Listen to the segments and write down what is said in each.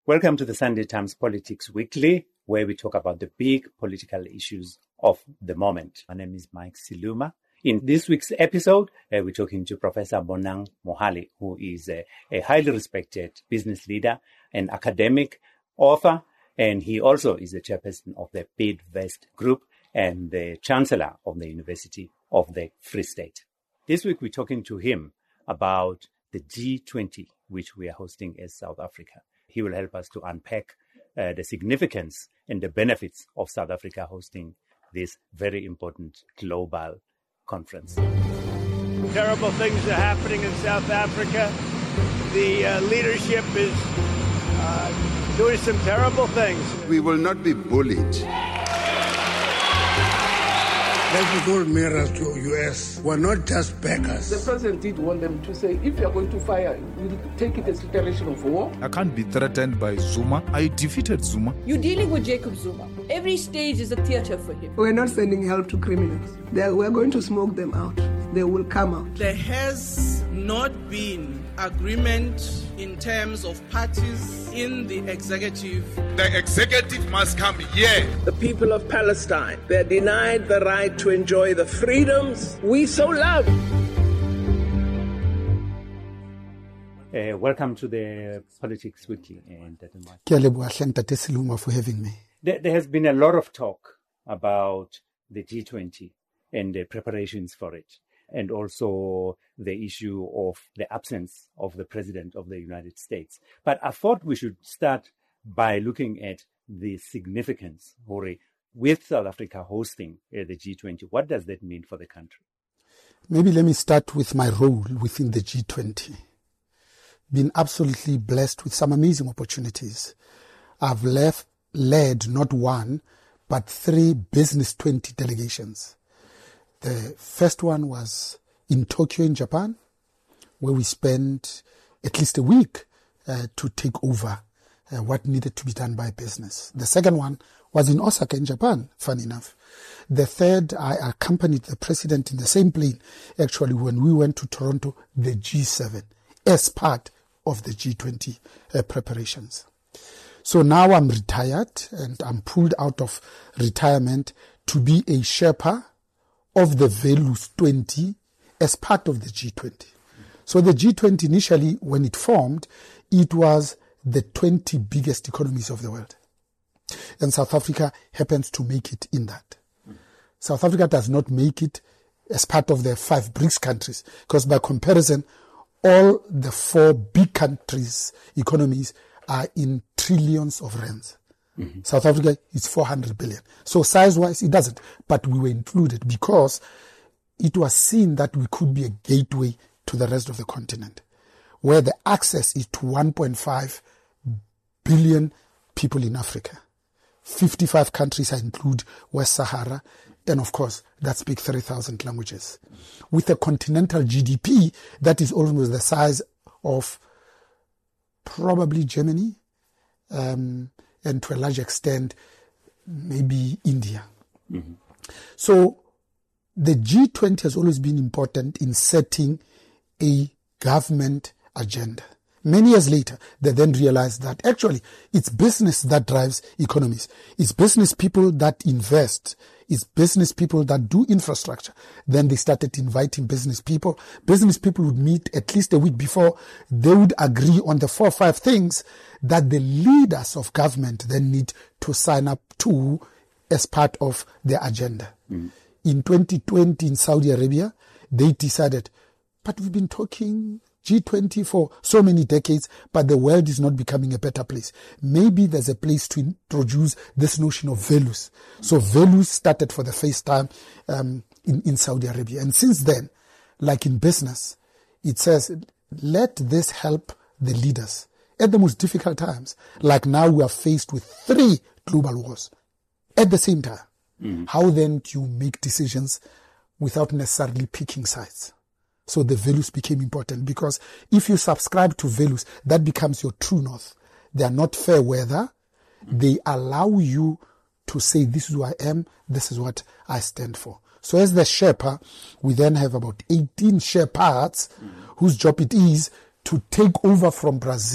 Welcome to the Sunday Times Politics Weekly, where we talk about the big political issues of the moment. My name is Mike Siluma. In this week's episode, we're talking to Professor Bonang Mohale, who is a highly respected business leader, an academic, author, and he also is the chairperson of the Bidvest Group and the chancellor of the University of the Free State. This week, we're talking to him about the G20, which we are hosting as South Africa. He will help us to unpack the significance and the benefits of South Africa hosting this very important global conference. Terrible things are happening in South Africa. The leadership is doing some terrible things. We will not be bullied. Like we told mirrors to US, we're not just backers. The president did want them to say, if you're going to fire, we'll take it as declaration of war. I can't be threatened by Zuma. I defeated Zuma. You're dealing with Jacob Zuma. Every stage is a theater for him. We're not sending help to criminals. We're going to smoke them out. They will come out. There has not been agreement in terms of parties in the executive. The executive must come here. The people of Palestine, they're denied the right to enjoy the freedoms we so love. Welcome to the Politics Weekly. And for having me. There has been a lot of talk about the G20 and the preparations for it, and also the issue of the absence of the President of the United States. But I thought we should start by looking at the significance, Hori, with South Africa hosting the G20. What does that mean for the country? Maybe let me start with my role within the G20. Been absolutely blessed with some amazing opportunities. I've led not one, but 3 Business 20 delegations. The first one was in Tokyo in Japan, where we spent at least a week to take over what needed to be done by business. The second one was in Osaka in Japan, funny enough. The third, I accompanied the president in the same plane, actually, when we went to Toronto, the G7, as part of the G20 preparations. So now I'm retired and I'm pulled out of retirement to be a Sherpa of the Values 20 as part of the G20. So the G20 initially, when it formed, it was the 20 biggest economies of the world. And South Africa happens to make it in that. South Africa does not make it as part of the 5 BRICS countries, because by comparison, all the 4 big countries' economies are in trillions of rands. Mm-hmm. South Africa is 400 billion. So size-wise, it doesn't. But we were included because it was seen that we could be a gateway to the rest of the continent, where the access is to 1.5 billion people in Africa. 55 countries include West Sahara, and of course, that speak 30,000 languages. With a continental GDP that is almost the size of probably Germany, and to a large extent, maybe India. Mm-hmm. So the G20 has always been important in setting a government agenda. Many years later, they then realized that actually it's business that drives economies. It's business people that invest. It's business people that do infrastructure. Then they started inviting business people. Business people would meet at least a week before. They would agree on the 4 or 5 things that the leaders of government then need to sign up to as part of their agenda. Mm. In 2020 in Saudi Arabia, they decided, but we've been talking G20 for so many decades, but the world is not becoming a better place. Maybe there's a place to introduce this notion of values. So values started for the first time in Saudi Arabia. And since then, like in business, it says, let this help the leaders at the most difficult times. Like now we are faced with 3 global wars at the same time. Mm. How then do you make decisions without necessarily picking sides? So the values became important, because if you subscribe to values, that becomes your true north. They are not fair weather. They allow you to say, this is who I am, this is what I stand for. So as the Sherpa, we then have about 18 Sherpas whose job it is to take over from Brazil,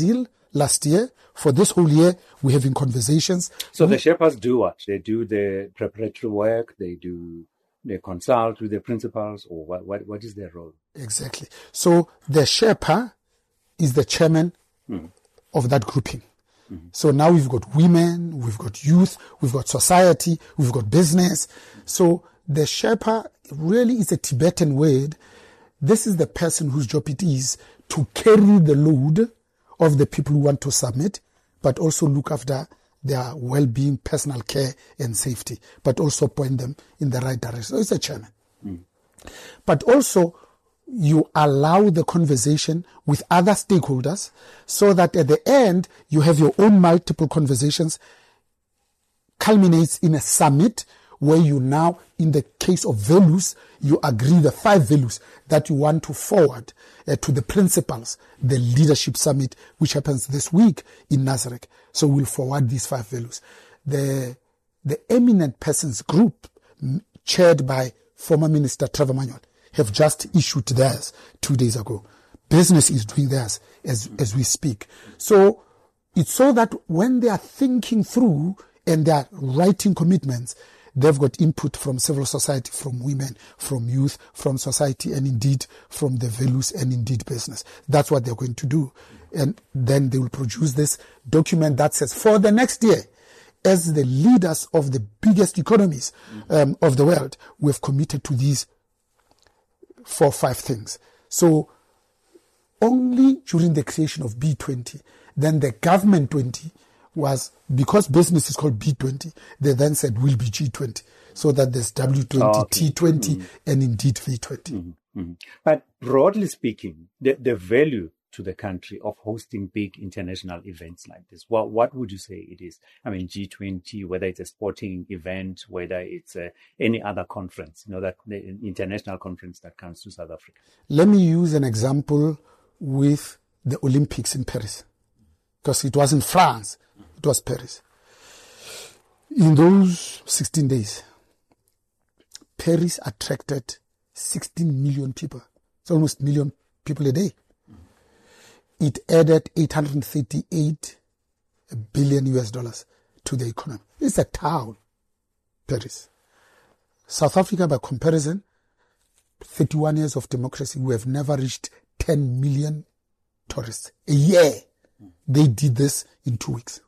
last year. For this whole year, we're having conversations. So the Sherpas do what? They do the preparatory work, they consult with the principals, or what is their role? Exactly. So the Sherpa is the chairman of that grouping. So now we've got women, we've got youth, we've got society, we've got business. So the Sherpa really is a Tibetan word. This is the person whose job it is to carry the load of the people who want to submit, but also look after their well-being, personal care and safety, but also point them in the right direction. So it's a chairman. But also you allow the conversation with other stakeholders so that at the end you have your own multiple conversations, culminates in a summit where you now, in the case of values, you agree the 5 values that you want to forward to the principals, the leadership summit, which happens this week in Nazareth. So we'll forward these 5 values. The eminent persons group, chaired by former Minister Trevor Manuel, have just issued theirs 2 days ago. Business is doing theirs as we speak. So it's so that when they are thinking through and they are writing commitments, they've got input from civil society, from women, from youth, from society, and indeed from the values and indeed business. That's what they're going to do. And then they will produce this document that says, for the next year, as the leaders of the biggest economies of the world, we've committed to these 4 or 5 things. So only during the creation of B20, then the government 20 was, because business is called B20, they then said we'll be G20, so that there's W20, T20, and indeed V20. But broadly speaking, the value to the country of hosting big international events like this, what would you say it is? I mean, G20, whether it's a sporting event, whether it's any other conference, that the international conference that comes to South Africa. Let me use an example with the Olympics in Paris, because it wasn't France, it was Paris. In those 16 days, Paris attracted 16 million people. It's almost 1 million people a day. It added $838 billion to the economy. It's a town, Paris. South Africa, by comparison, 31 years of democracy, we have never reached 10 million tourists a year. They did this in 2 weeks.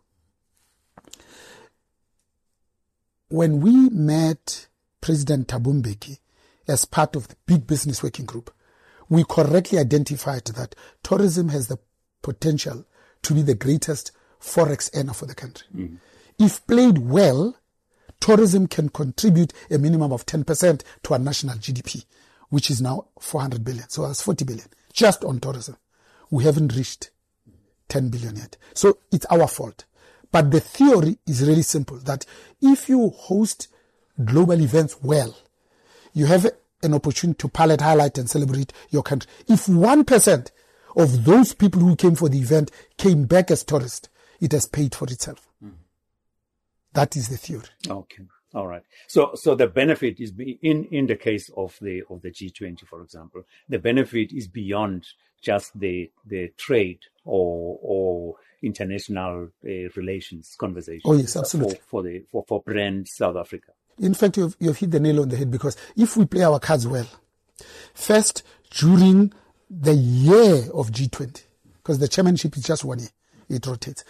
When we met President Thabo Mbeki as part of the Big Business Working Group, we correctly identified that tourism has the potential to be the greatest forex earner for the country. If played well, tourism can contribute a minimum of 10% to our national GDP, which is now 400 billion. So that's 40 billion just on tourism. We haven't reached 10 billion yet. So it's our fault. But the theory is really simple, that if you host global events well, you have an opportunity to palette, highlight, and celebrate your country. If 1% of those people who came for the event came back as tourists, it has paid for itself. That is the theory. Okay. All right. So the benefit is in the case of the G20, for example, the benefit is beyond just the trade or international relations conversations. Oh yes, absolutely. For brand South Africa. In fact, you've hit the nail on the head, because if we play our cards well, first during the year of G20, because the chairmanship is just 1 year, it rotates,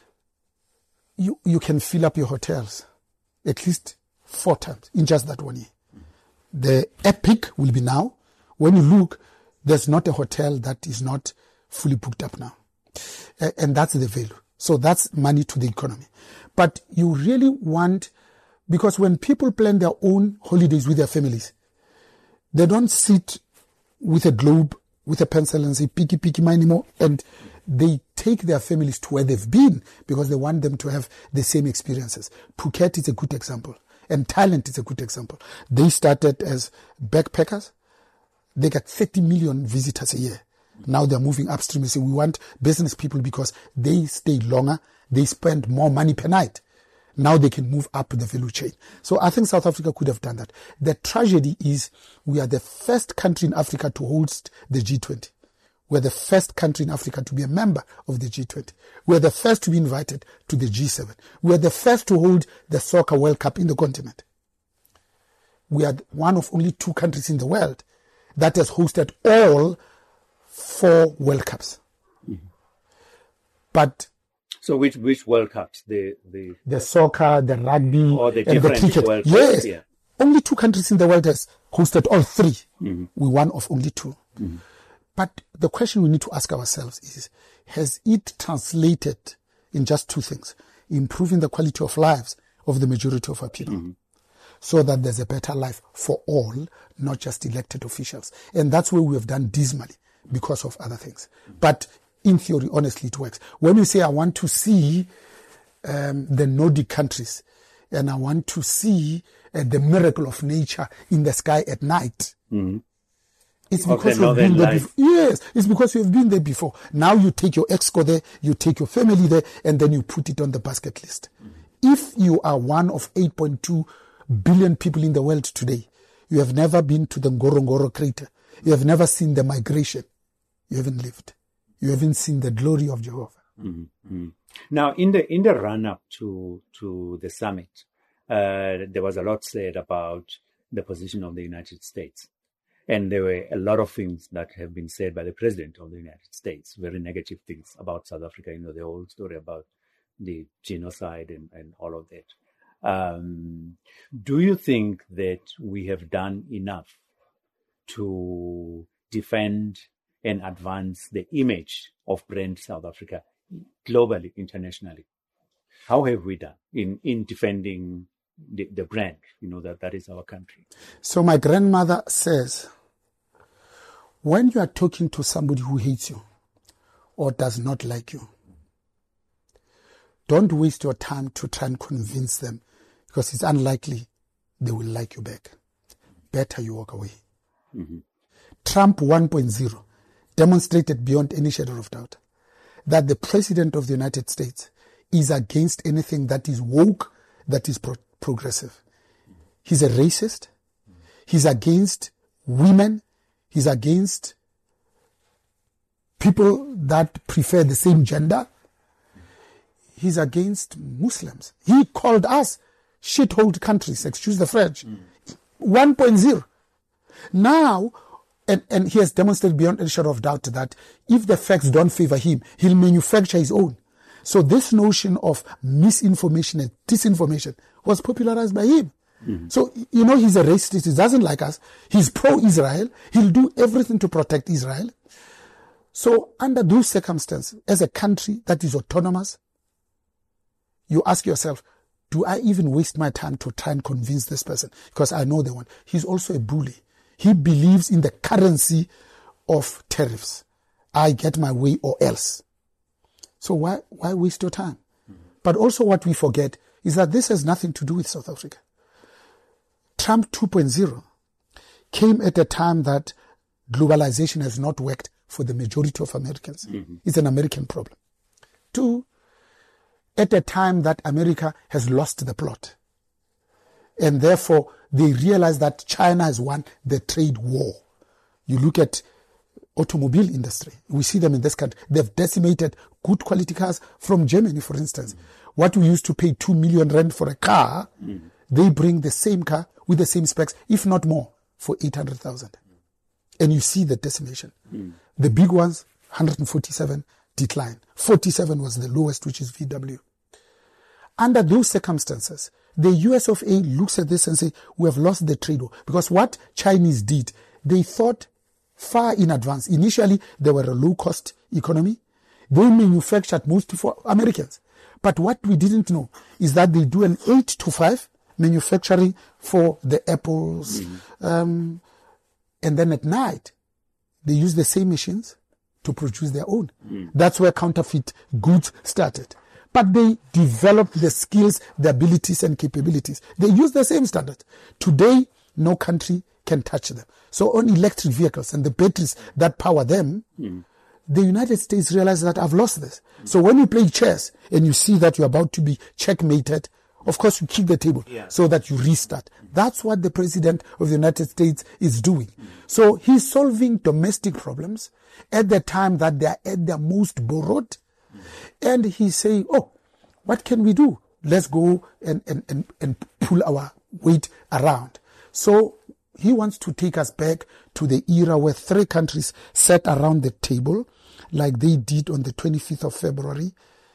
you can fill up your hotels at least 4 times in just that 1 year. The epic will be now. When you look, there's not a hotel that is not fully booked up now. And that's the value. So that's money to the economy. But you really want, because when people plan their own holidays with their families, they don't sit with a globe, with a pencil and say, picky, money more. And they take their families to where they've been because they want them to have the same experiences. Phuket is a good example. And Thailand is a good example. They started as backpackers. They got 30 million visitors a year. Now they're moving upstream and say, we want business people because they stay longer. They spend more money per night. Now they can move up the value chain. So I think South Africa could have done that. The tragedy is we are the first country in Africa to host the G20. We're the first country in Africa to be a member of the G20. We're the first to be invited to the G7. We're the first to hold the Soccer World Cup in the continent. We are one of only 2 countries in the world that has hosted all 4 World Cups. Mm-hmm. But so which World Cups? The soccer, the rugby, or the and the cricket. World Yes. Cups, yeah. Only 2 countries in the world has hosted all 3. Mm-hmm. We're one of only 2. Mm-hmm. But the question we need to ask ourselves is, has it translated in just 2 things? Improving the quality of lives of the majority of our people, mm-hmm. so that there's a better life for all, not just elected officials. And that's where we have done dismally because of other things. Mm-hmm. But in theory, honestly, it works. When you say, I want to see the Nordic countries, and I want to see the miracle of nature in the sky at night, mm-hmm. It's because you've been there before. Yes, it's because you've been there before. Now you take your exco there, you take your family there, and then you put it on the basket list. Mm-hmm. If you are one of 8.2 billion people in the world today, you have never been to the Ngorongoro crater. You have never seen the migration. You haven't lived. You haven't seen the glory of Jehovah. Mm-hmm. Now, in the run-up to the summit, there was a lot said about the position of the United States. And there were a lot of things that have been said by the President of the United States, very negative things about South Africa, the whole story about the genocide and all of that. Do you think that we have done enough to defend and advance the image of brand South Africa globally, internationally? How have we done in defending the brand, that is our country? So my grandmother says, when you are talking to somebody who hates you or does not like you, don't waste your time to try and convince them, because it's unlikely they will like you back. Better you walk away. Mm-hmm. Trump 1.0 demonstrated beyond any shadow of doubt that the President of the United States is against anything that is woke, that is progressive. He's a racist. He's against women. He's against people that prefer the same gender. He's against Muslims. He called us shithole countries, excuse the French. 1.0. Now, and he has demonstrated beyond any shadow of doubt that if the facts don't favor him, he'll manufacture his own. So this notion of misinformation and disinformation was popularized by him. Mm-hmm. So, he's a racist. He doesn't like us. He's pro-Israel. He'll do everything to protect Israel. So under those circumstances, as a country that is autonomous, you ask yourself, do I even waste my time to try and convince this person? Because I know they want. He's also a bully. He believes in the currency of tariffs. I get my way or else. So why waste your time? Mm-hmm. But also what we forget is that this has nothing to do with South Africa. Trump 2.0 came at a time that globalization has not worked for the majority of Americans. Mm-hmm. It's an American problem. 2, at a time that America has lost the plot. And therefore, they realize that China has won the trade war. You look at automobile industry. We see them in this country. They've decimated good quality cars from Germany, for instance. Mm-hmm. What we used to pay 2 million rand for a car, mm-hmm. they bring the same car with the same specs, if not more, for 800,000. And you see the decimation. Mm. The big ones, 147, decline. 47 was the lowest, which is VW. Under those circumstances, the US of A looks at this and say, we have lost the trade war. Because what Chinese did, they thought far in advance. Initially, they were a low-cost economy. They manufactured mostly for Americans. But what we didn't know is that they do an 8-to-5 manufacturing for the Apples. Mm-hmm. And then at night, they use the same machines to produce their own. Mm. That's where counterfeit goods started. But they developed the skills, the abilities and capabilities. They use the same standard. Today, no country can touch them. So on electric vehicles and the batteries that power them, the United States realized that I've lost this. So when you play chess and you see that you're about to be checkmated Of course, you kick the table so that you restart. That's what the President of the United States is doing. So he's solving domestic problems at the time that they are at their most borrowed. And he's saying, oh, what can we do? Let's go and pull our weight around. So he wants to take us back to the era where 3 countries sat around the table like they did on the 25th of February,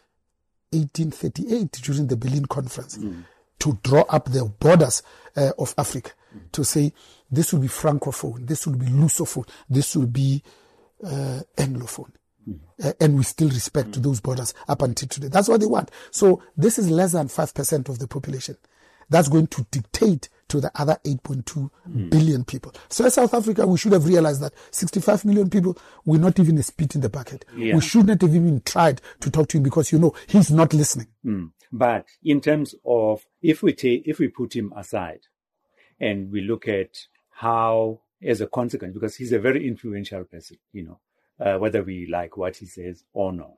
1838, during the Berlin Conference, to draw up the borders of Africa, to say this will be Francophone, this will be Lusophone, this will be Anglophone. And we still respect those borders up until today. That's what they want. So this is less than 5% of the population. That's going to dictate to the other 8.2 billion people. So as South Africa, we should have realized that 65 million people will not even a spit in the bucket. We should not have even tried to talk to him because, he's not listening. But in terms of, if we put him aside and we look at how, as a consequence, because he's a very influential person, whether we like what he says or not,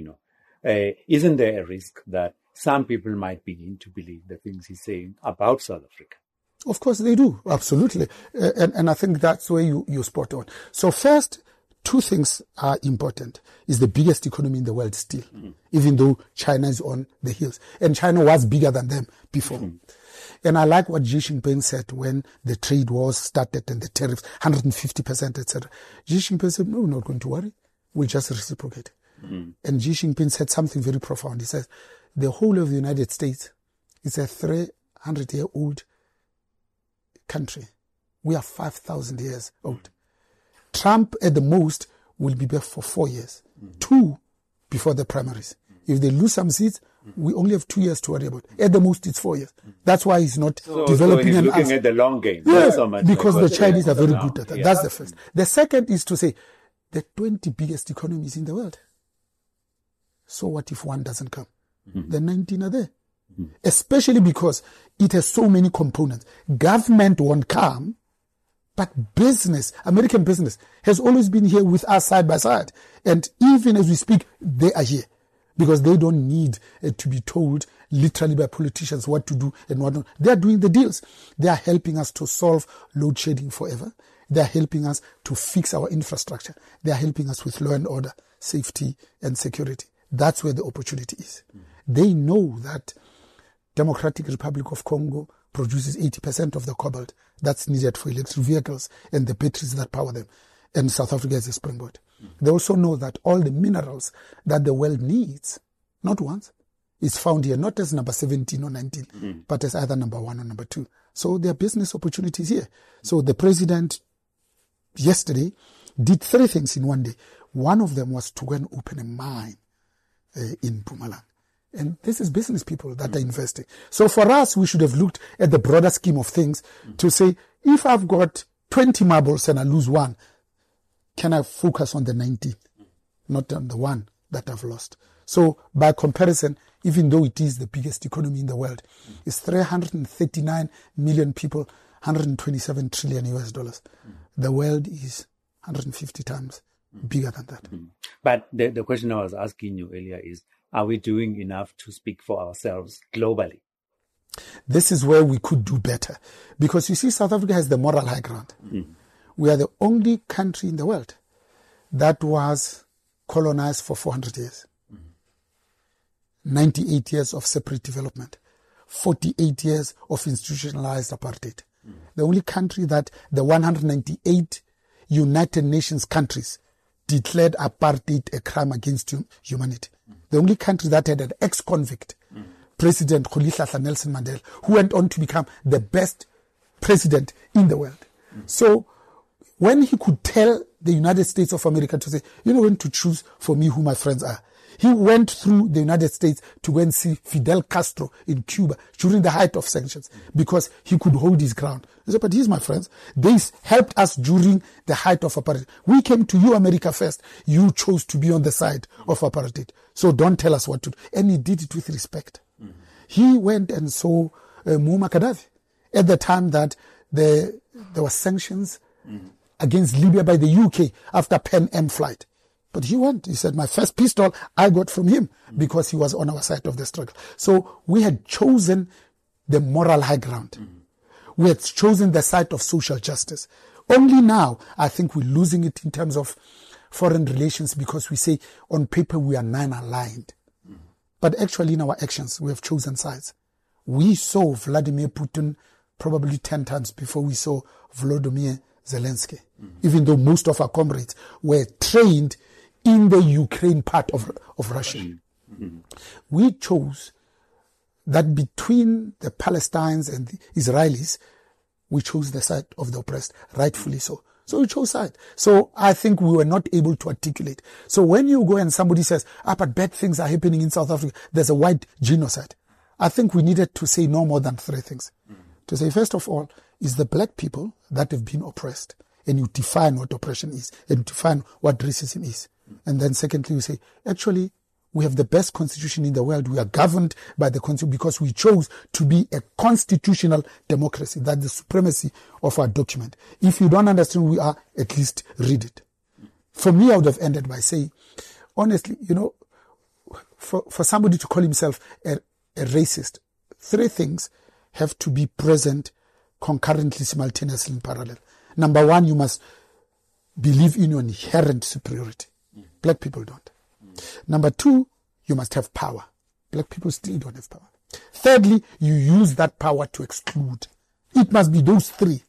isn't there a risk that some people might begin to believe the things he's saying about South Africa? Of course they do, absolutely. And I think that's where you're spot on. So first, 2 things are important. It's the biggest economy in the world still, even though China is on the heels. And China was bigger than them before. And I like what Xi Jinping said when the trade wars started and the tariffs, 150%, etc. Xi Jinping said, no, we're not going to worry. We'll just reciprocate. And Xi Jinping said something very profound. He says, the whole of the United States is a 300-year-old country. We are 5,000 years old. Trump, at the most, will be back for 4 years. 2 before the primaries. If they lose some seats, we only have 2 years to worry about. At the most, it's 4 years. That's why he's not developing so he's an looking answer. at the long game. Yes, so much because like the Chinese are very good at that. Yeah. That's the first. The second is to say, the 20 biggest economies in the world. So what if one doesn't come? The 19 are there. Especially because it has so many components. Government won't come, but business, American business, has always been here with us side by side. And even as we speak, they are here. Because they don't need to be told literally by politicians what to do and what not. They are doing the deals. They are helping us to solve load shedding forever. They are helping us to fix our infrastructure. They are helping us with law and order, safety and security. That's where the opportunity is. They know that Democratic Republic of Congo produces 80% of the cobalt that's needed for electric vehicles and the batteries that power them. And South Africa is a springboard. They also know that all the minerals that the world needs, not once, is found here, not as number 17 or 19, but as either number 1 or number 2. So there are business opportunities here. So the president yesterday did 3 things in one day. One of them was to go and open a mine in Mpumalanga. And this is business people that are investing. So for us, we should have looked at the broader scheme of things to say, if I've got 20 marbles and I lose 1, can I focus on the 19, not on the 1 that I've lost? So by comparison, even though it is the biggest economy in the world, it's 339 million people, 127 trillion US dollars. The world is 150 times bigger than that. But the question I was asking you earlier is, are we doing enough to speak for ourselves globally? This is where we could do better. Because you see, South Africa has the moral high ground. We are the only country in the world that was colonized for 400 years. 98 years of separate development. 48 years of institutionalized apartheid. The only country that the 198 United Nations countries declared apartheid a crime against humanity. The only country that had an ex-convict, President Rolihlahla Nelson Mandela, who went on to become the best president in the world. So when he could tell the United States of America to say, you're not going to choose for me who my friends are. He went through the United States to go and see Fidel Castro in Cuba during the height of sanctions because he could hold his ground. He said, but he's my friends. They helped us during the height of apartheid. We came to you, America, first. You chose to be on the side of apartheid. So don't tell us what to do. And he did it with respect. He went and saw Muammar Gaddafi at the time that there were sanctions against Libya by the UK after Pan Am flight. But he went. He said, my first pistol I got from him because he was on our side of the struggle. So we had chosen the moral high ground. We had chosen the side of social justice. Only now, I think we're losing it in terms of foreign relations because we say on paper we are non-aligned. But actually in our actions, we have chosen sides. We saw Vladimir Putin probably 10 times before we saw Volodymyr Zelensky, even though most of our comrades were trained in the Ukraine part of Russia. We chose that between the Palestinians and the Israelis, we chose the side of the oppressed, rightfully so. So we chose side. So I think we were not able to articulate. So when you go and somebody says, but bad things are happening in South Africa, there's a white genocide. I think we needed to say no more than 3 things. To say, first of all, is the black people that have been oppressed. And you define what oppression is. And you define what racism is. And then secondly, you say, actually, we have the best constitution in the world. We are governed by the constitution because we chose to be a constitutional democracy. That's the supremacy of our document. If you don't understand who we are, at least read it. For me, I would have ended by saying, honestly, for somebody to call himself a racist, 3 things have to be present concurrently, simultaneously, in parallel. Number 1, you must believe in your inherent superiority. Black people don't. Number 2, you must have power. Black people still don't have power. Thirdly, you use that power to exclude. It must be those 3.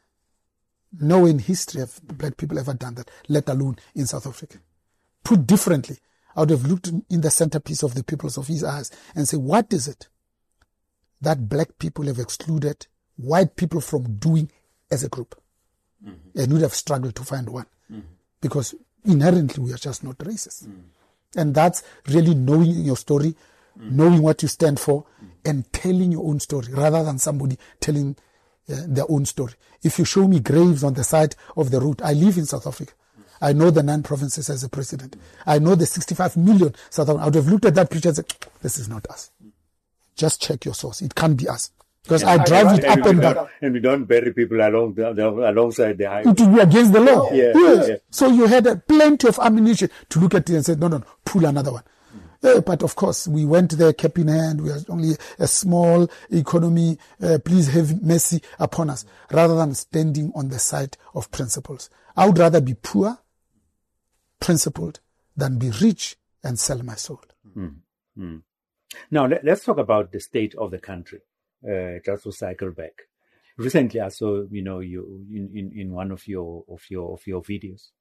No in history have black people ever done that, let alone in South Africa. Put differently, I would have looked in the centerpiece of the Pupils of His Eyes and say, what is it that black people have excluded white people from doing as a group? And would have struggled to find one. Because inherently we are just not racist. And that's really knowing your story, knowing what you stand for, and telling your own story rather than somebody telling their own story. If you show me graves on the side of the road, I live in South Africa. I know the 9 provinces as a president. I know the 65 million South Africans. I would have looked at that picture and said, this is not us. Just check your source. It can't be us. Because I drive it up and down. And we don't bury people alongside the highway. It will be against the law. Yes. Yeah. So you had plenty of ammunition to look at it and say, no, pull another one. But of course, we went there cap in hand. We are only a small economy. Please have mercy upon us. Rather than standing on the side of principles. I would rather be poor, principled, than be rich and sell my soul. Now, let's talk about the state of the country. Just to cycle back. Recently, I saw, you in one of your videos.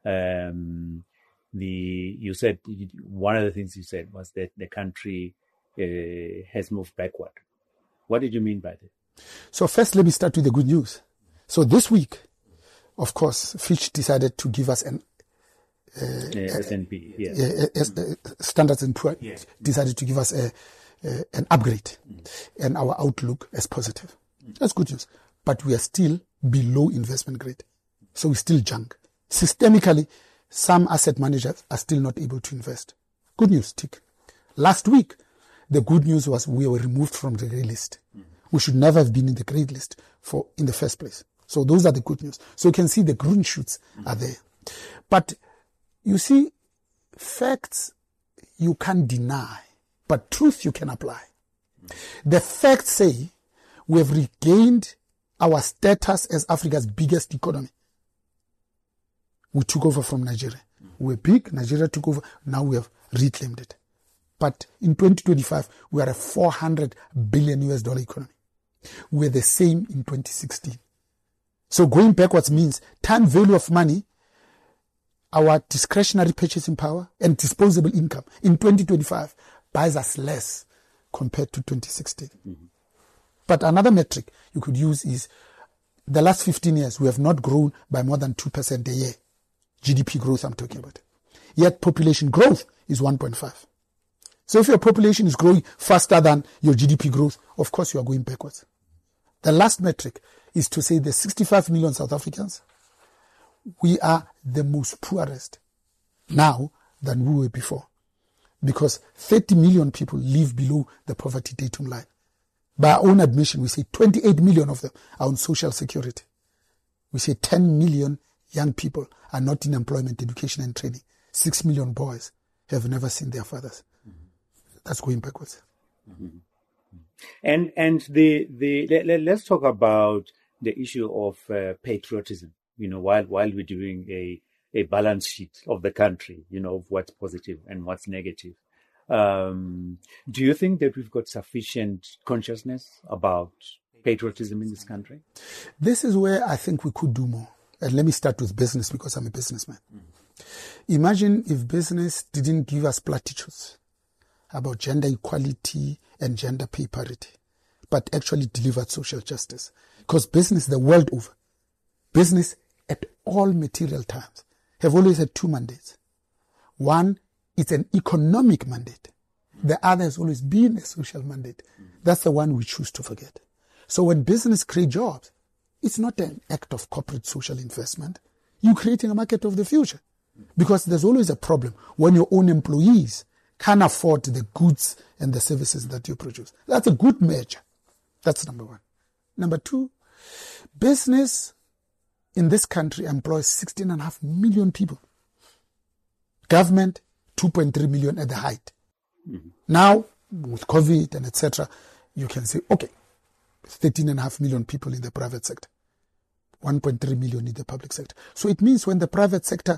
You said one of the things you said was that the country has moved backward. What did you mean by that? So first, let me start with the good news. So this week, of course, Fitch decided to give us an S&P, Standard & Poor's decided to give us an upgrade, and our outlook is positive. That's good news. But we are still below investment grade. So we're still junk. Systemically, some asset managers are still not able to invest. Good news, tick. Last week, the good news was we were removed from the grey list. We should never have been in the grey list in the first place. So those are the good news. So you can see the green shoots are there. But you see, facts you can't deny. But truth you can apply. The facts say we have regained our status as Africa's biggest economy. We took over from Nigeria. We were big, Nigeria took over, now we have reclaimed it. But in 2025, we are a $400 billion economy. We were the same in 2016. So going backwards means time value of money, our discretionary purchasing power and disposable income in 2025 buys us less compared to 2016. But another metric you could use is the last 15 years, we have not grown by more than 2% a year. GDP growth I'm talking about. Yet population growth is 1.5. So if your population is growing faster than your GDP growth, of course you are going backwards. The last metric is to say the 65 million South Africans, we are the most poorest now than we were before. Because 30 million people live below the poverty datum line. By our own admission, we say 28 million of them are on social security. We say 10 million young people are not in employment, education and training. 6 million boys have never seen their fathers. That's going backwards. And let's talk about the issue of patriotism. While we're doing a balance sheet of the country, of what's positive and what's negative. Do you think that we've got sufficient consciousness about patriotism in this country? This is where I think we could do more. And let me start with business, because I'm a businessman. Imagine if business didn't give us platitudes about gender equality and gender pay parity, but actually delivered social justice. Because business the world over, business at all material times, have always had two mandates. One, it's an economic mandate. The other has always been a social mandate. That's the one we choose to forget. So when business creates jobs, it's not an act of corporate social investment. You're creating a market of the future. Because there's always a problem when your own employees can't afford the goods and the services that you produce. That's a good measure. That's number one. Number two, business in this country employs 16.5 million people. Government, 2.3 million at the height. Now, with COVID and etc., you can say, okay, 13.5 million people in the private sector, 1.3 million in the public sector. So it means when the private sector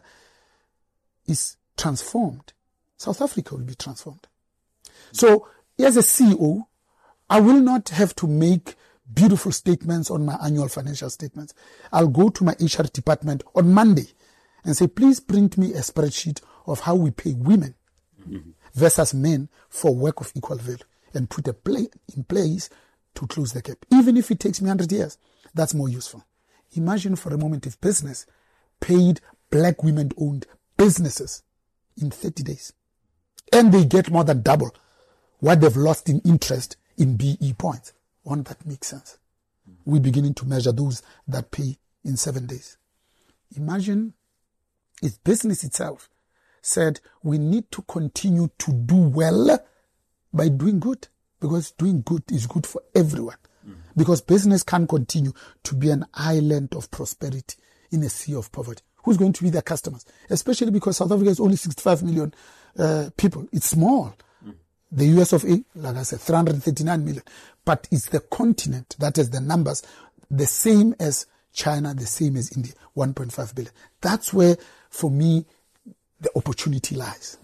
is transformed, South Africa will be transformed. So, as a CEO, I will not have to make beautiful statements on my annual financial statements. I'll go to my HR department on Monday and say, please print me a spreadsheet of how we pay women versus men for work of equal value, and put a plan in place to close the gap. Even if it takes me 100 years, that's more useful. Imagine for a moment if business paid black women-owned businesses in 30 days. And they get more than double what they've lost in interest in BE points. Won't that make sense? We're beginning to measure those that pay in 7 days. Imagine if business itself said we need to continue to do well by doing good, because doing good is good for everyone. Because business can't continue to be an island of prosperity in a sea of poverty. Who's going to be their customers? Especially because South Africa is only 65 million people. It's small. The US of A, like I said, 339 million. But it's the continent that has the numbers the same as China, the same as India, 1.5 billion. That's where, for me, the opportunity lies.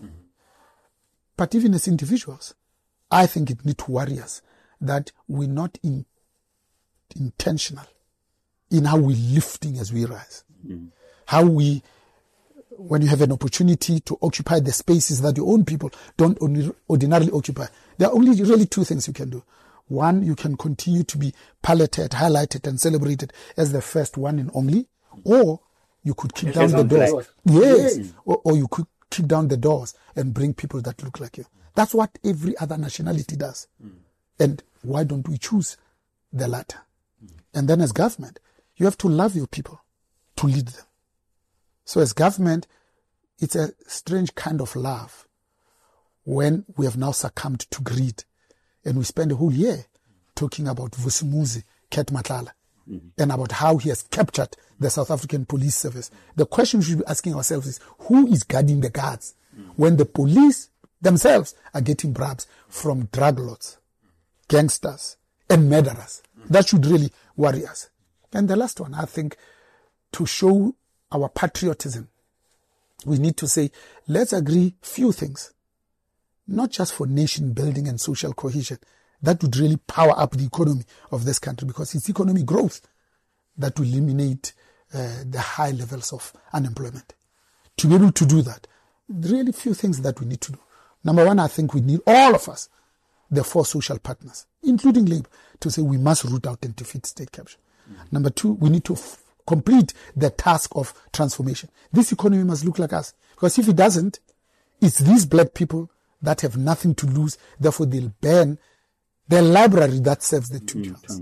But even as individuals, I think it needs to worry us that we're not intentional in how we're lifting as we rise. How we, when you have an opportunity to occupy the spaces that your own people don't ordinarily occupy, there are only really two things you can do. One, you can continue to be palleted, highlighted, and celebrated as the first one and only, or you could kick down the doors. Yes. Or you could kick down the doors and bring people that look like you. That's what every other nationality does. And why don't we choose the latter? And then as government, you have to love your people to lead them. So as government, it's a strange kind of love when we have now succumbed to greed and we spend a whole year talking about Vusumuzi Ket Matlala and about how he has captured the South African police service. The question we should be asking ourselves is, who is guarding the guards when the police themselves are getting bribes from drug lords, gangsters, and murderers? That should really worry us. And the last one, I think, to show our patriotism, we need to say, let's agree few things, not just for nation building and social cohesion. That would really power up the economy of this country, because it's economic growth that will eliminate the high levels of unemployment. To be able to do that, really few things that we need to do. Number one, I think we need all of us, the four social partners, including Labour, to say we must root out and defeat state capture. Number two, we need to complete the task of transformation. This economy must look like us, because if it doesn't, it's these black people that have nothing to lose, therefore they'll ban the library that serves the two jobs.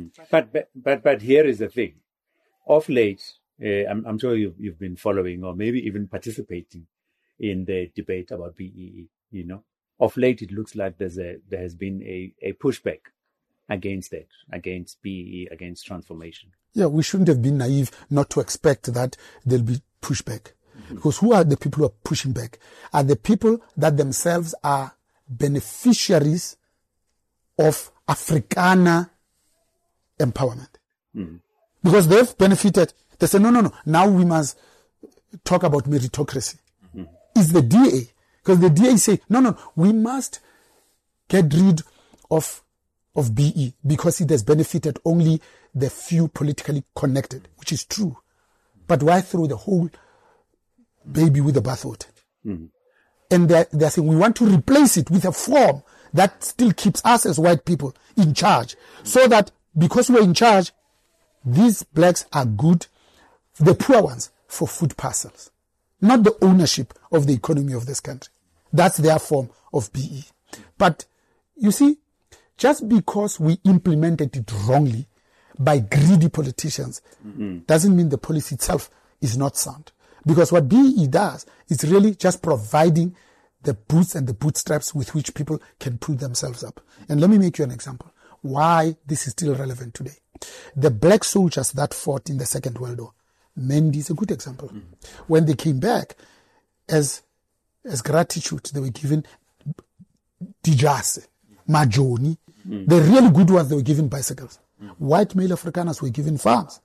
But here is the thing. Of late, I'm sure you've been following or maybe even participating in the debate about BEE. Of late, it looks like there has been a pushback against that, against BEE, against transformation. Yeah, we shouldn't have been naive not to expect that there'll be pushback. Because who are the people who are pushing back? Are the people that themselves are beneficiaries of Afrikaner empowerment. Because they've benefited. They say, no, now we must talk about meritocracy. It's the DA. Because the DA say, no, we must get rid of BE because it has benefited only the few politically connected, which is true. But why throw the whole baby with the bathwater? And they're saying we want to replace it with a form that still keeps us as white people in charge. So that because we're in charge, these blacks are good, the poor ones, for food parcels. Not the ownership of the economy of this country. That's their form of BE. But you see, just because we implemented it wrongly by greedy politicians doesn't mean the policy itself is not sound. Because what BE does is really just providing the boots and the bootstraps with which people can pull themselves up. And let me make you an example why this is still relevant today. The black soldiers that fought in the Second World War, Mendy is a good example. When they came back, as gratitude, they were given Dijase, Majoni. The really good ones, they were given bicycles. White male Afrikaners were given farms.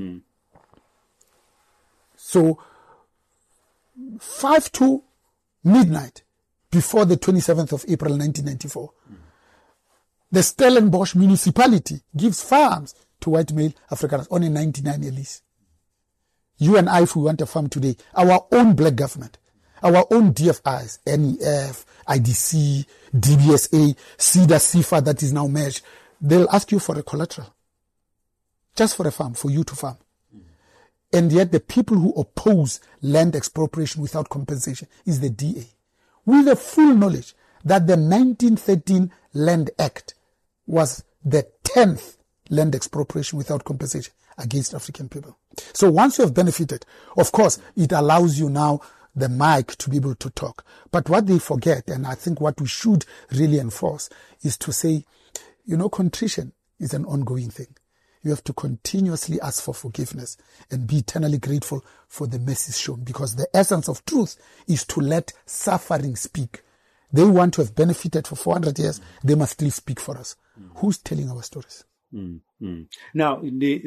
So 5 to midnight before the 27th of April 1994, the Stellenbosch municipality gives farms to white male Afrikaners on a 99 lease. You and I, if we want a farm today, our own black government, our own DFIs, NEF, IDC, DBSA, CEDA, CIFA that is now merged, they'll ask you for a collateral. Just for a farm, for you to farm. And yet the people who oppose land expropriation without compensation is the DA. With the full knowledge that the 1913 Land Act was the 10th land expropriation without compensation against African people. So once you have benefited, of course, it allows you now the mic to be able to talk. But what they forget, and I think what we should really enforce, is to say, contrition is an ongoing thing. You have to continuously ask for forgiveness and be eternally grateful for the mercy shown, because the essence of truth is to let suffering speak. They want to have benefited for 400 years. They must still speak for us. Who's telling our stories? Now,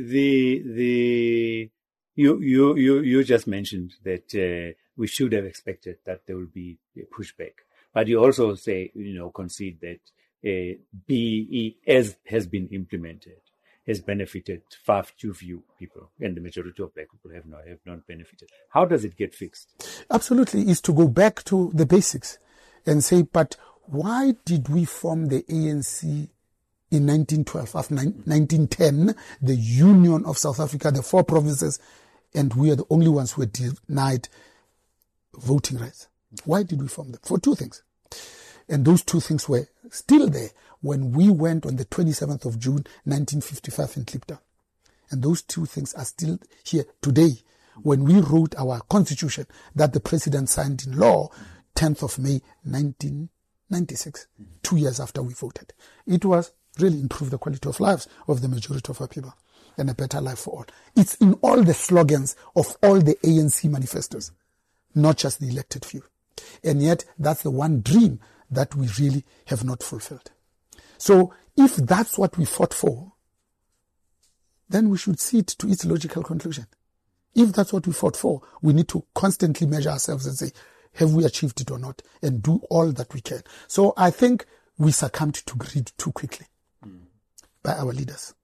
you just mentioned that we should have expected that there will be a pushback, but you also say, concede that BE as has been implemented has benefited far too few people, and the majority of black people have not benefited. How does it get fixed? Absolutely, is to go back to the basics and say, but why did we form the ANC in 1912? After 1910, the Union of South Africa, the 4 provinces, and we are the only ones who were denied voting rights. Why did we form them? For 2 things. And those 2 things were still there when we went on the 27th of June, 1955 in Kliptown. And those 2 things are still here today when we wrote our constitution that the president signed in law 10th of May, 1996, 2 years after we voted. It was really improve the quality of lives of the majority of our people and a better life for all. It's in all the slogans of all the ANC manifestos, not just the elected few. And yet, that's the one dream that we really have not fulfilled. So, if that's what we fought for, then we should see it to its logical conclusion. If that's what we fought for, we need to constantly measure ourselves and say, have we achieved it or not? And do all that we can. So, I think we succumbed to greed too quickly by our leaders.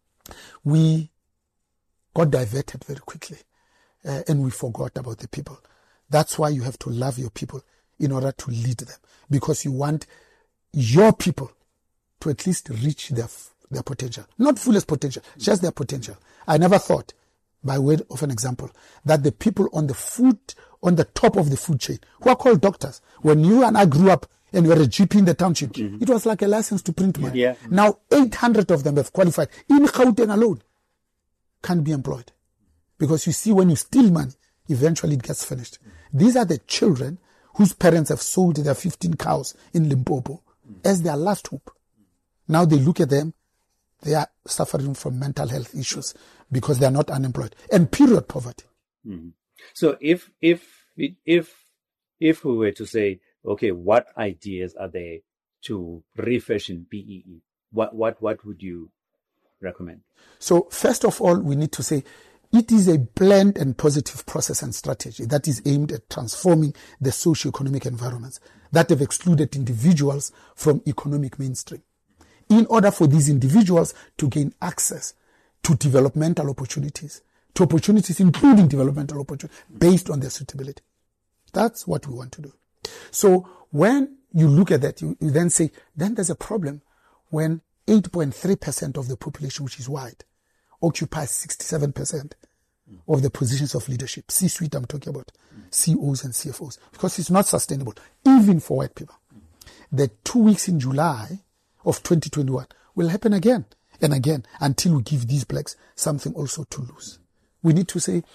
We got diverted very quickly and we forgot about the people. That's why you have to love your people in order to lead them, because you want your people to at least reach their potential. Not fullest potential, just their potential. I never thought, by way of an example, that the people on the top of the food chain, who are called doctors, when you and I grew up and you were a GP in the township, it was like a license to print money. Yeah. Now 800 of them have qualified. In Gauteng alone, can't be employed. Because you see, when you steal money, eventually it gets finished. These are the children whose parents have sold their 15 cows in Limpopo as their last hope. Now they look at them, they are suffering from mental health issues because they are not unemployed and period poverty. So if if we were to say, okay, what ideas are there to refashion BEE? What would you recommend? So first of all, we need to say it is a planned and positive process and strategy that is aimed at transforming the socio-economic environments that have excluded individuals from economic mainstream, in order for these individuals to gain access to developmental opportunities, to opportunities including developmental opportunities based on their suitability. That's what we want to do. So when you look at that, you then say, then there's a problem when 8.3% of the population, which is white, occupies 67% of the positions of leadership. C-suite, I'm talking about COs and CFOs, because it's not sustainable, even for white people. The 2 weeks in July of 2021 will happen again and again until we give these blacks something also to lose. We need to say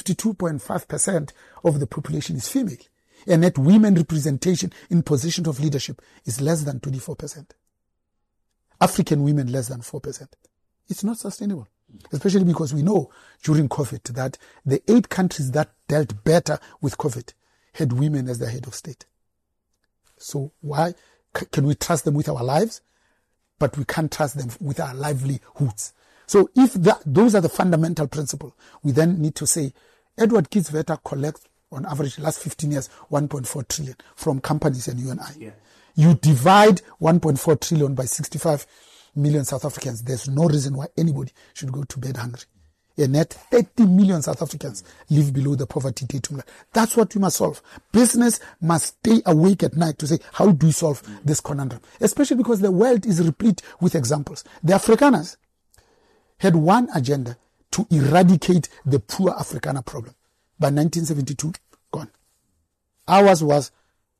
52.5% of the population is female, and that women representation in positions of leadership is less than 24%. African women less than 4%. It's not sustainable, especially because we know during COVID that the 8 countries that dealt better with COVID had women as the head of state. So why can we trust them with our lives, but we can't trust them with our livelihoods? So if those are the fundamental principles, we then need to say Edward Kidsveta collects on average last 15 years 1.4 trillion from companies and you and I. Yeah. You divide 1.4 trillion by 65 million South Africans. There's no reason why anybody should go to bed hungry. A net 30 million South Africans live below the poverty datum line. That's what we must solve. Business must stay awake at night to say, how do we solve this conundrum? Especially because the world is replete with examples. The Afrikaners had one agenda to eradicate the poor Afrikaner problem. By 1972, gone. Ours was,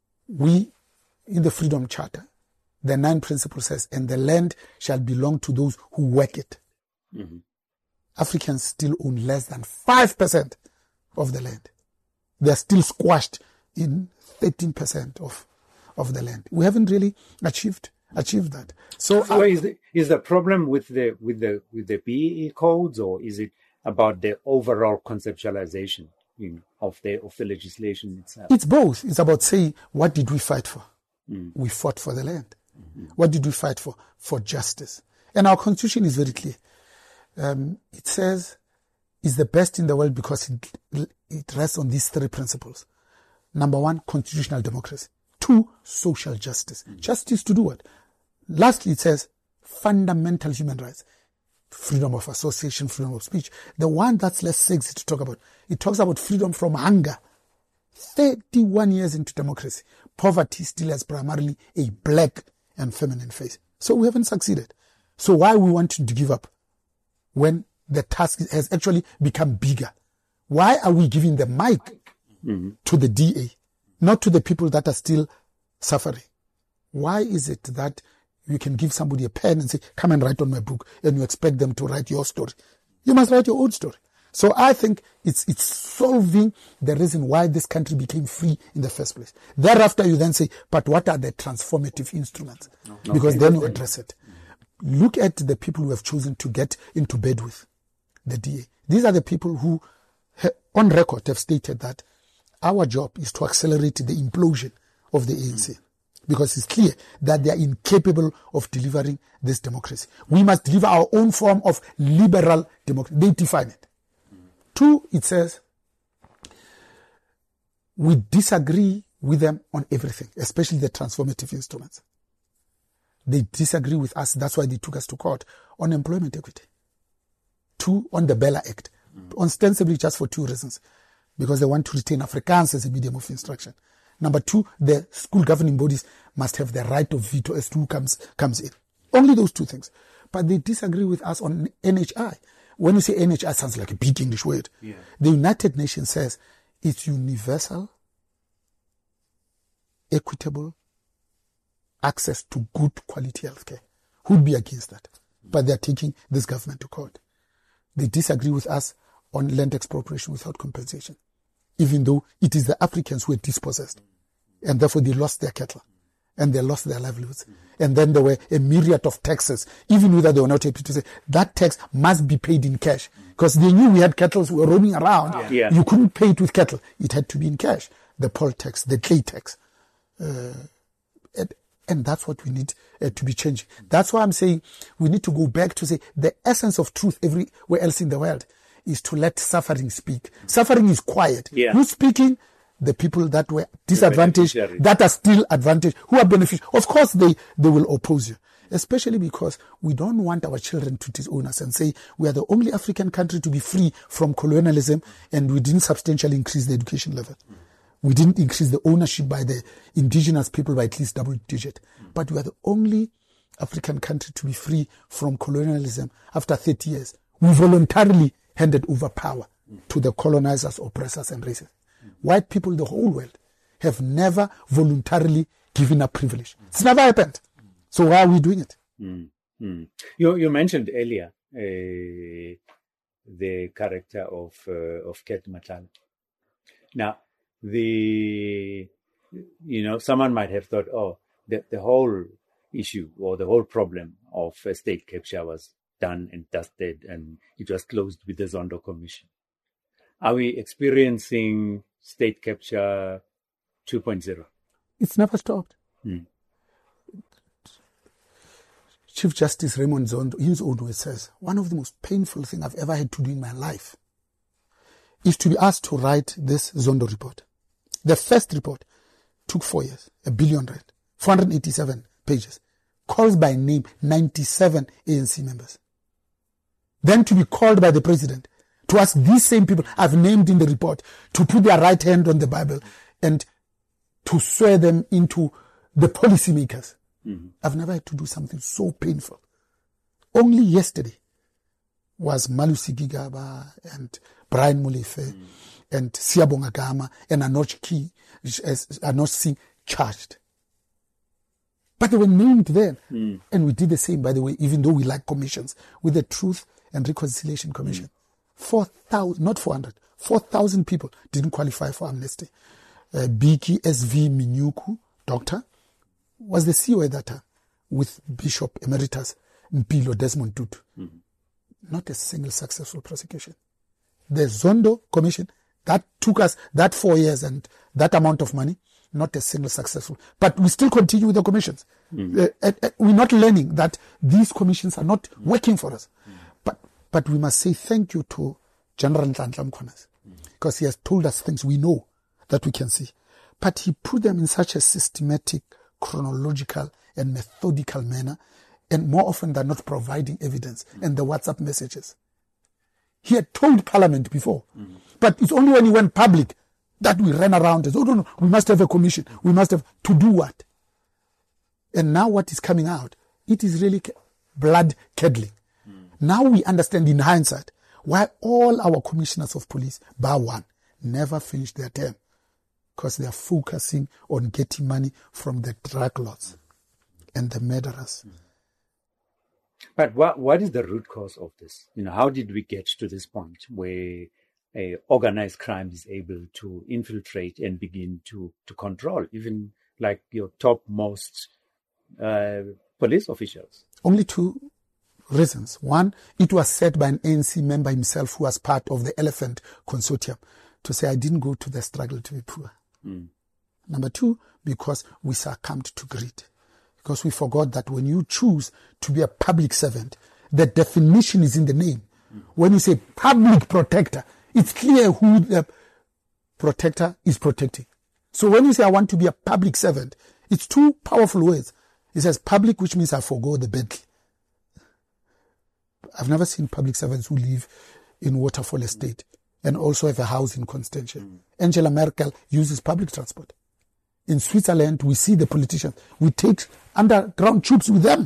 in the Freedom Charter, the 9 principles says, and the land shall belong to those who work it. Mm-hmm. Africans still own less than 5% of the land. They're still squashed in 13% of the land. We haven't really achieved that. So is the problem with the BEE codes, or is it about the overall conceptualization of the legislation itself? It's both. It's about saying, what did we fight for? We fought for the land. What did we fight for? For justice. And our constitution is very clear. It says it's the best in the world because it rests on these 3 principles. Number 1, constitutional democracy. 2, social justice. Justice to do what? Lastly, it says fundamental human rights. Freedom of association, freedom of speech. The one that's less sexy to talk about. It talks about freedom from hunger. 31 years into democracy, poverty still has primarily a black and feminine face. So we haven't succeeded. So why we want to give up when the task has actually become bigger? Why are we giving the mic to the DA, not to the people that are still suffering? Why is it that you can give somebody a pen and say, come and write on my book, and you expect them to write your story? You must write your own story. So I think it's solving the reason why this country became free in the first place. Thereafter, you then say, but what are the transformative instruments? Because then you address it. Look at the people who have chosen to get into bed with the DA. These are the people who, on record, have stated that our job is to accelerate the implosion of the ANC. Because it's clear that they are incapable of delivering this democracy. We must deliver our own form of liberal democracy. They define it. 2, it says, we disagree with them on everything, especially the transformative instruments. They disagree with us. That's why they took us to court on employment equity. 2, on the Bella Act, ostensibly just for 2 reasons. Because they want to retain Afrikaans as a medium of instruction. Number 2, the school governing bodies must have the right of veto as to who comes in. Only those 2 things. But they disagree with us on NHI. When you say NHI, it sounds like a big English word. Yeah. The United Nations says it's universal, equitable access to good quality healthcare. Who'd be against that? But they're taking this government to court. They disagree with us on land expropriation without compensation, even though it is the Africans who are dispossessed, and therefore they lost their cattle. and they lost their livelihoods. And then there were a myriad of taxes, even whether they were not able to say that tax must be paid in cash, because they knew we had cattle who were roaming around. You couldn't pay it with cattle. It had to be in cash. The poll tax, the clay tax. And that's what we need to be changing. That's why I'm saying we need to go back to say the essence of truth everywhere else in the world is to let suffering speak. Suffering is quiet. Who's speaking? The people that were disadvantaged, that are still advantaged, who are beneficial. Of course, they will oppose you, especially because we don't want our children to disown us and say we are the only African country to be free from colonialism, and we didn't substantially increase the education level. We didn't increase the ownership by the indigenous people by at least double digit. But we are the only African country to be free from colonialism after 30 years. We voluntarily handed over power to the colonizers, oppressors, and racists. White people, the whole world, have never voluntarily given up privilege. It's never happened. So why are we doing it? You mentioned earlier the character of Ket Matlala. Now, someone might have thought, the whole issue or the whole problem of state capture was done and dusted, and it was closed with the Zondo Commission. Are we experiencing state capture 2.0? It's never stopped. Chief Justice Raymond Zondo, in his own way, says, one of the most painful things I've ever had to do in my life is to be asked to write this Zondo report. The first report took 4 years, R1 billion, 487 pages, calls by name 97 ANC members. Then to be called by the president to ask these same people I've named in the report to put their right hand on the Bible and to swear them into the policymakers. I've never had to do something so painful. Only yesterday was Malusi Gigaba and Brian Molefe and Siyabonga Gama and Anoch Singh charged. But they were named then. And we did the same, by the way, even though we like commissions, with the Truth and Reconciliation Commission. 4,000, not 400, 4,000 people didn't qualify for amnesty. Biki S.V. Minyuku, doctor, was the CEO at that time, with Bishop Emeritus Mpilo Desmond Tutu. Not a single successful prosecution. The Zondo Commission, that took us that 4 years and that amount of money, not a single successful. But we still continue with the commissions. We're not learning that these commissions are not working for us. But we must say thank you to General Nhlanhla Mkhwanazi, because he has told us things we know that we can see. But he put them in such a systematic, chronological, and methodical manner, and more often than not providing evidence and the WhatsApp messages. He had told Parliament before, but it's only when he went public that we ran around and said, no, we must have a commission. We must have to do what? And now what is coming out, it is really blood-curdling. Now we understand in hindsight why all our commissioners of police, bar one, never finished their term. Because they are focusing on getting money from the drug lords and the murderers. But what is the root cause of this? How did we get to this point where organized crime is able to infiltrate and begin to control even like your topmost police officials? Only two reasons. One, it was said by an ANC member himself who was part of the Elephant Consortium to say, I didn't go to the struggle to be poor. Number two, because we succumbed to greed. Because we forgot that when you choose to be a public servant, the definition is in the name. When you say public protector, it's clear who the protector is protecting. So when you say I want to be a public servant, it's two powerful words. It says public, which means I forgo the Bentley. I've never seen public servants who live in Waterfall Estate and also have a house in Constantia. Angela Merkel uses public transport. In Switzerland, we see the politicians. We take underground troops with them.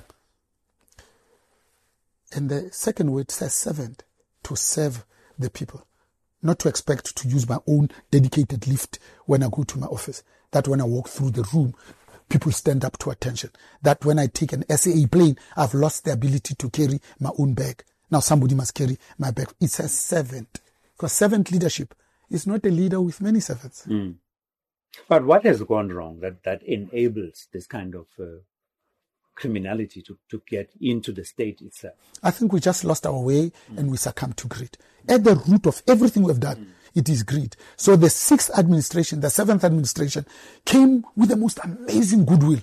And the second word says servant, to serve the people. Not to expect to use my own dedicated lift when I go to my office. That when I walk through the room, people stand up to attention. That when I take an SAA plane, I've lost the ability to carry my own bag. Now somebody must carry my bag. It says servant. Because servant leadership is not a leader with many servants. But what has gone wrong that enables this kind of criminality to get into the state itself? I think we just lost our way and we succumbed to greed. At the root of everything we've done, it is greed. So the 6th administration, the 7th administration came with the most amazing goodwill.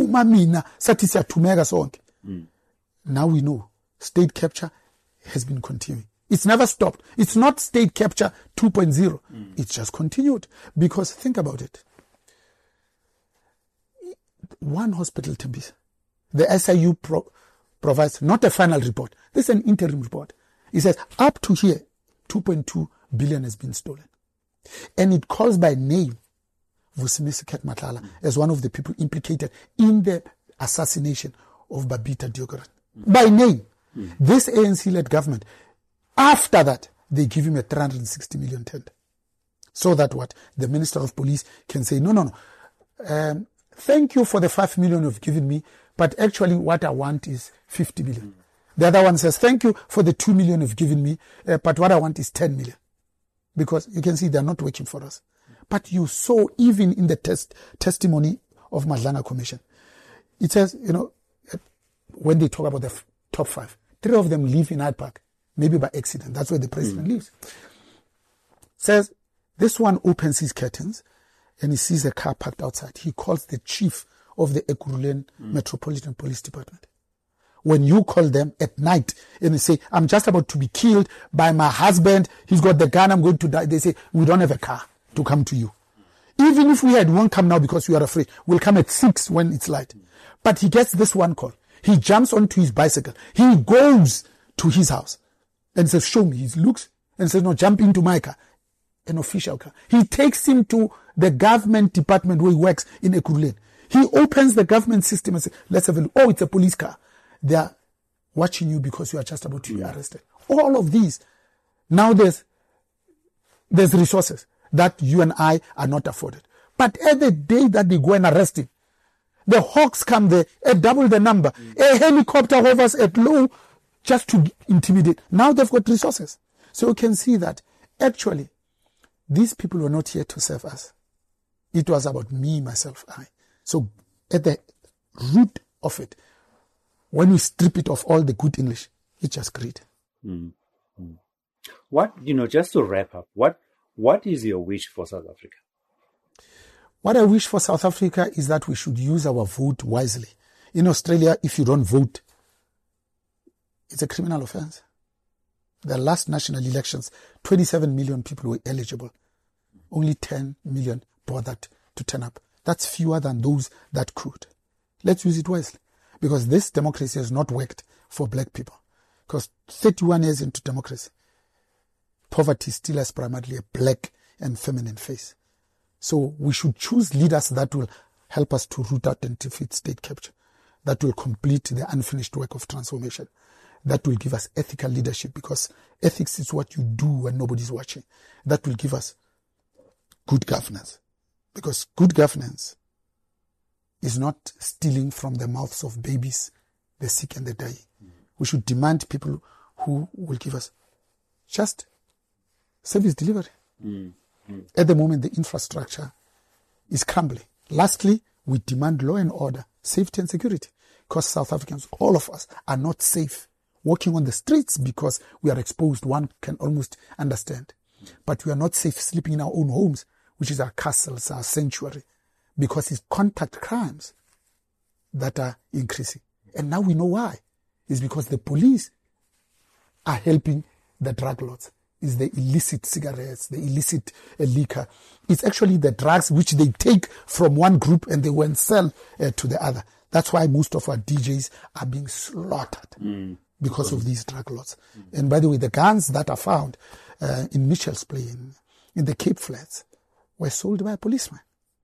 Now we know state capture has been continuing. It's never stopped. It's not state capture 2.0. It's just continued. Because think about it. One hospital, Tembisa, the SIU provides not a final report. This is an interim report. It says up to here, 2.2 billion has been stolen. And it calls by name Vusimiseket Matlala as one of the people implicated in the assassination of Babita Deokaran. By name. This ANC-led government, after that, they give him a 360 million tender. So that what? The Minister of Police can say, no. Thank you for the 5 million you've given me, but actually what I want is 50 million. The other one says, thank you for the 2 million you've given me, but what I want is 10 million. Because you can see they're not working for us. But you saw even in the testimony of Madlanga Commission, it says, when they talk about the top 5, 3 of them live in Hyde Park, maybe by accident. That's where the president lives. Says, this one opens his curtains and he sees a car parked outside. He calls the chief of the Ekurhuleni Metropolitan Police Department. When you call them at night and they say, I'm just about to be killed by my husband, he's got the gun, I'm going to die. They say, we don't have a car to come to you. Even if we won't come now because we are afraid. We'll come at 6 when it's light. But he gets this one call. He jumps onto his bicycle. He goes to his house and says, show me. He looks and says, no, jump into my car. An official car. He takes him to the government department where he works in Ekurhuleni. He opens the government system and says, let's have a look. Oh, it's a police car. They are watching you because you are just about to be arrested. All of these. Now there's resources that you and I are not afforded. But at the day that they go and arrest him, the hawks come there at double the number. A helicopter hovers at low just to intimidate. Now they've got resources. So you can see that actually these people were not here to serve us. It was about me, myself, I. So at the root of it, when we strip it of all the good English, it's just greed. What, just to wrap up, what is your wish for South Africa? What I wish for South Africa is that we should use our vote wisely. In Australia, if you don't vote, it's a criminal offense. The last national elections, 27 million people were eligible. Only 10 million bothered to turn up. That's fewer than those that could. Let's use it wisely. Because this democracy has not worked for black people. Because 31 years into democracy, poverty still has primarily a black and feminine face. So we should choose leaders that will help us to root out and defeat state capture, that will complete the unfinished work of transformation, that will give us ethical leadership, because ethics is what you do when nobody's watching. That will give us good governance, because good governance is not stealing from the mouths of babies, the sick and the dying. We should demand people who will give us just service delivery. At the moment, the infrastructure is crumbling. Lastly, we demand law and order, safety and security, because South Africans, all of us, are not safe walking on the streets because we are exposed. One can almost understand. But we are not safe sleeping in our own homes, which is our castles, our sanctuary, because it's contact crimes that are increasing. And now we know why. It's because the police are helping the drug lords. It's the illicit cigarettes, the illicit liquor. It's actually the drugs which they take from one group and they won't sell to the other. That's why most of our DJs are being slaughtered because of these drug lords. And by the way, the guns that are found in Mitchell's Plain, in the Cape Flats, were sold by a policeman.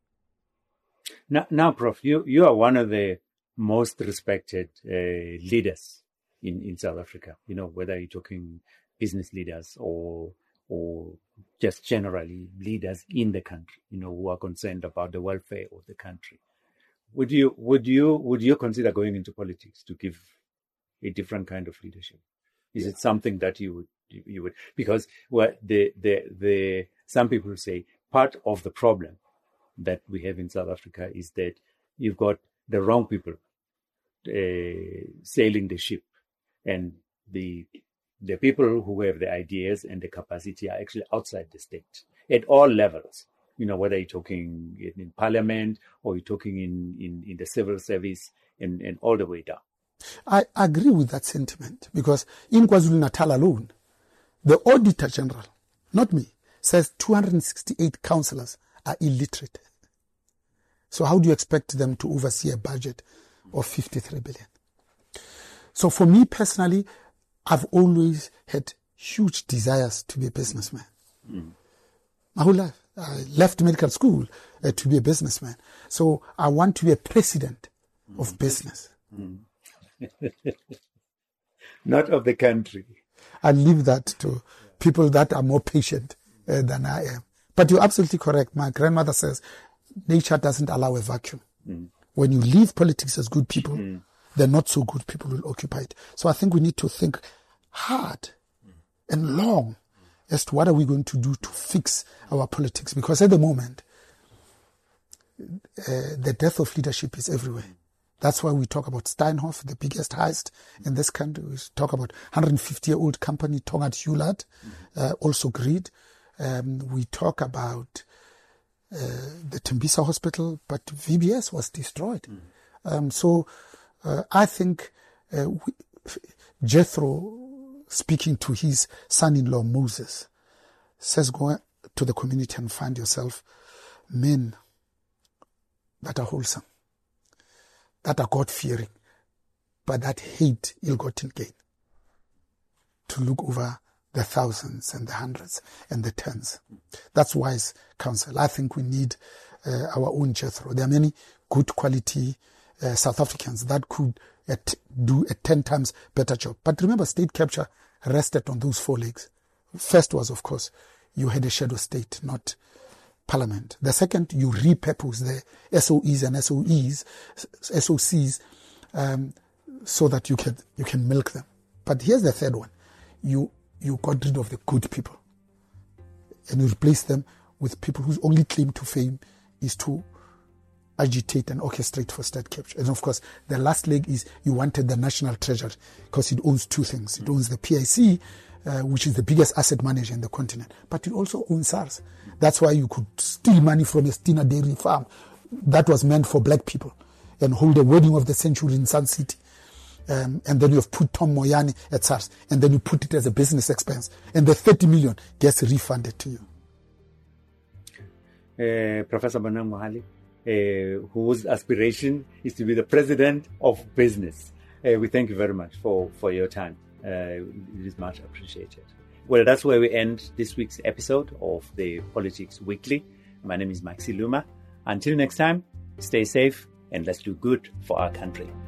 Now, Prof, you are one of the most respected leaders in South Africa. Whether you're talking business leaders or just generally leaders in the country, who are concerned about the welfare of the country. Would you consider going into politics to give a different kind of leadership? Is it something that you would? Because some people say part of the problem that we have in South Africa is that you've got the wrong people sailing the ship, and the people who have the ideas and the capacity are actually outside the state at all levels. Whether you're talking in parliament or you're talking in the civil service and all the way down. I agree with that sentiment, because in KwaZulu-Natal alone, the Auditor General, not me, says 268 councillors are illiterate. So how do you expect them to oversee a budget of 53 billion? So for me personally, I've always had huge desires to be a businessman. My whole life. I left medical school to be a businessman. So I want to be a president of business. Not of the country. I leave that to people that are more patient than I am. But you're absolutely correct. My grandmother says, nature doesn't allow a vacuum. When you leave politics as good people, the not so good people will occupy it. So I think we need to think hard and long as to what are we going to do to fix our politics. Because at the moment, the death of leadership is everywhere. That's why we talk about Steinhoff, the biggest heist in this country. We talk about 150-year-old company, Tongaat Hulett, also greed. We talk about the Tembisa Hospital, but VBS was destroyed. So I think Jethro, speaking to his son-in-law Moses, says, go to the community and find yourself men that are wholesome, that are God-fearing, but that hate ill-gotten gain, to look over the thousands and the hundreds and the tens. That's wise counsel. I think we need our own Jethro. There are many good quality South Africans that could do a 10 times better job. But remember, state capture rested on those 4 legs. First was, of course, you had a shadow state, not parliament. The second, you repurpose the SOEs and SOCs so that you can milk them. But here's the third one. You got rid of the good people and you replace them with people whose only claim to fame is to agitate and orchestrate for state capture. And of course, the last leg is you wanted the National Treasury because it owns 2 things. It owns the PIC, which is the biggest asset manager in the continent, but it also owns SARS. That's why you could steal money from a Stina dairy farm that was meant for black people and hold a wedding of the century in Sun City. And then you have put Tom Moyane at SARS, and then you put it as a business expense, and the 30 million gets refunded to you. Professor Bonang Mohale, whose aspiration is to be the president of business. We thank you very much for your time. It is much appreciated. Well, that's where we end this week's episode of the Politics Weekly. My name is Mike Siluma. Until next time, stay safe and let's do good for our country.